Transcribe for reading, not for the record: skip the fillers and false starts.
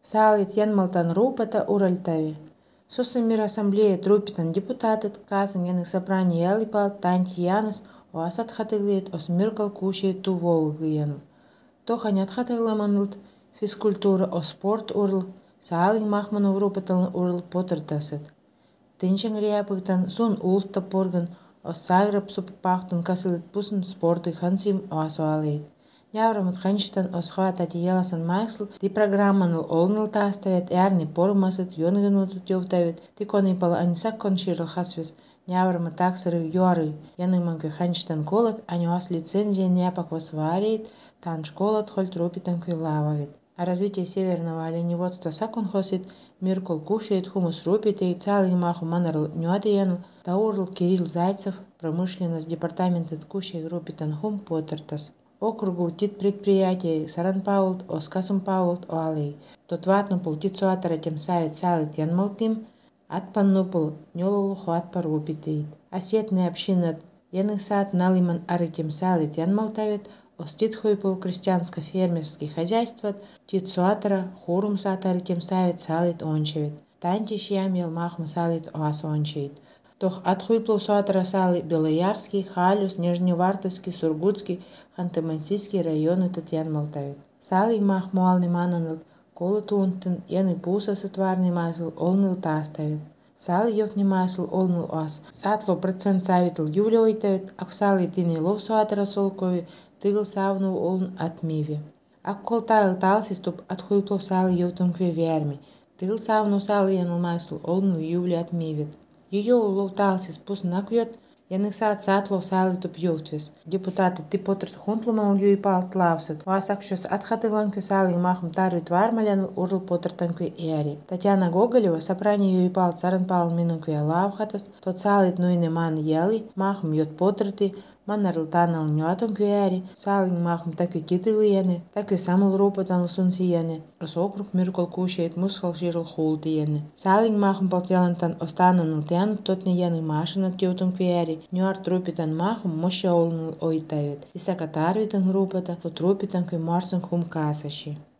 Saalit Janmaltan Rūpata Uraltavi. Susumir ассамблея трупитан депутатат казан яны собрание ялипал танти янас оасат хатыглит осмиркал кушает тувоугиян. Тоханят хатыгламанлт физкультура о спорт урл саалин махманов рупатал урл потертасат. Тынчен ряпыктан сун улта порган о саграб суппахтан касылит пусын спорты хансим оасуалит. Яврамат ханчтан осхватати яласан майсл ти программаныл олныл тааставет ярни пормасат йонгенутут йовтавет ти конипал анисаккон ширл хасвес Яврамат таксары юары яныманкы ханчтан колот аниуас лицензия няпак варит тан школот холь тропитан лававит. А развитие северного оленеводства сакон хосит миркол кушает хумус рупите и целый маху манарл нюадиянл таурл Кирилл Зайцев промышленность департамента ткущей рупитан хум потертас. Округу тит предприятие Саран Паулт, Оскасум Паулт, Оалей. Тот ватнупул тит суатара тем савит салит янмалтим, атпаннупул нёлул хуат парупитеит. Осетная община яны сад налиман арытем салит янмалтавит, остит хуйпул крестьянско-фермерский хозяйство, тит суатара хурум сатары тем савит салит ончевит. Тантиш ямел махму салит оас ончевит. Тох отхуйплу суатара салы Белоярский, Халюс, Нижневартовский, Сургутский, Ханты-Мансийский районы тут янмалтавит. Салы мах муалны мананыл, колы тунтын, яны пуса сатварный масл олныл тааставит. Салы йовтный масл олныл оас. Сатло процент савитл ювля ойтавит, ак салы тыны лов суатара солкови, тыгыл савну олн атмиве. Ак кол тайл талсис туп отхуйплу салы йовтын кве верми, тыгыл савну салы яныл масл олныл ювля атмивет. Ее уловталсис пус наквет, яны сатло салы туп йовтвес. Депутаты ты потрат хунтлумал юй палт лавсет. Васакшус атхатыланкве салы махм тарвит вармалян урл потратанкве эри. Татьяна Гоголева собрание юй палт Саран Павел минункве лавхатас, тот салит нуйне ман ели, махм йот потраты, манарл танал нюатанкве эри, салин махм такве титылы яны, такве самыл рупатан лсунси яны. Ос округ миркол кушает мусхал ширл хулты яны. Салин махм полтялантан остананул тян тотне яны машина тютанкве эри. Нюар трупитан махм моща олнул ойтавит. Исака тарвитан рупата, то трупитан кве марсан хум касаши.